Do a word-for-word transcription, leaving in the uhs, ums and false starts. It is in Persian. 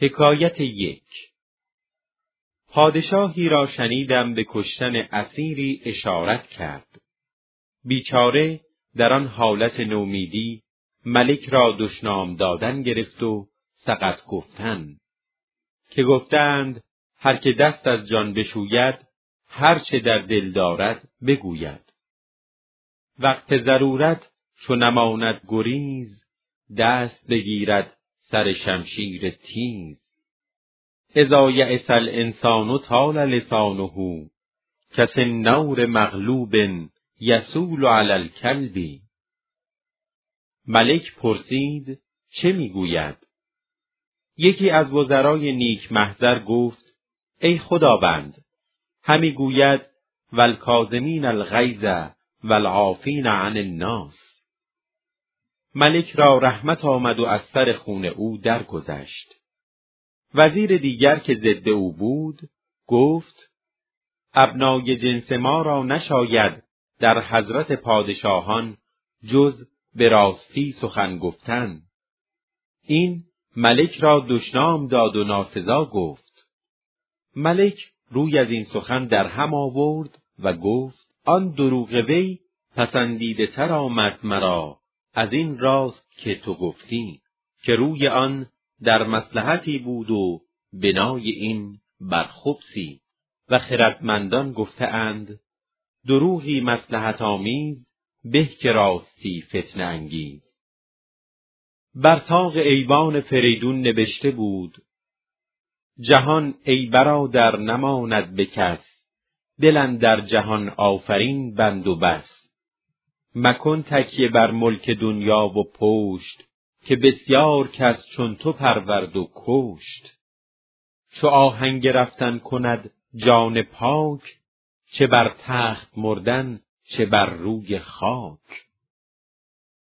حکایت یک. پادشاهی را شنیدم به کشتن اسیری اشارت کرد. بیچاره در آن حالت نومیدی ملک را دشنام دادن گرفت و سقط گفتن، که گفتند هر که دست از جان بشوید، هر چه در دل دارد بگوید. وقت ضرورت چو نماند گریز، دست بگیرد سر شمشیر تیز. اذا یئس الانسان طال لسانه، کسنور مغلوب یصول علی الکلب. ملک پرسید چه میگوید؟ یکی از وزرای نیک محضر گفت ای خداوند، همی گوید والکاظمین الغیظ والعافین عن الناس. ملک را رحمت آمد و از سر خون او درگذشت. وزیر دیگر که ضد او بود گفت ابنای جنس ما را نشاید در حضرت پادشاهان جز به راستی سخن گفتن. این ملک را دشنام داد و ناسزا گفت. ملک روی از این سخن در هم آورد و گفت آن دروغ وی پسندیده تر آمد مرا از این راست که تو گفتی، که روی آن در مصلحتی بود و بنای این بر خبثی. و خردمندان گفته اند دروغی مصلحت آمیز به که راستی فتنه انگیز. بر طاق ایوان فریدون نبشته بود جهان ای برادر نماند به کس، دل اندر جهان آفرین بند و بس. مکن تکیه بر ملک دنیا و پشت، که بسیار کس چون تو پرورد و کشت. چو آهنگ رفتن کند جان پاک، چه بر تخت مردن چه بر روی خاک.